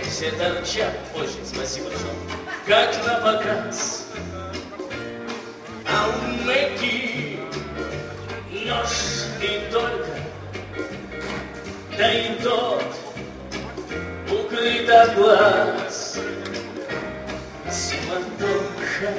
все торчат. Очень спасибо, Джон. Как на показ. А у Мэки нож и только, да и тот укрыт от глаз. Суматоха,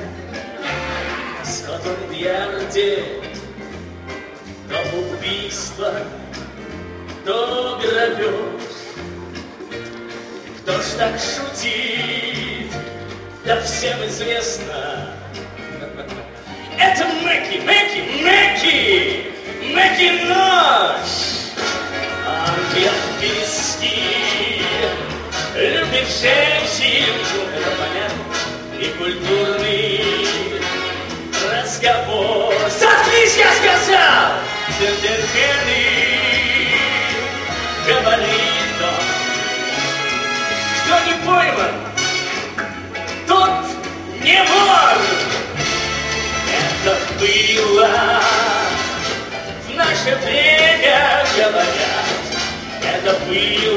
Скотланд-Ярде, то убийство, то грабеж. Кто ж так шутит, да всем известно. Это Мэки, Мэки, Мэки, Мэки нож. Ангел пески, любит женщин, это понятно, и культурный разговор. Заткнись, я сказал! Джентльмены, говорит он. Кто не пойман, тот не вор. Это было в наше время, говорят. Это было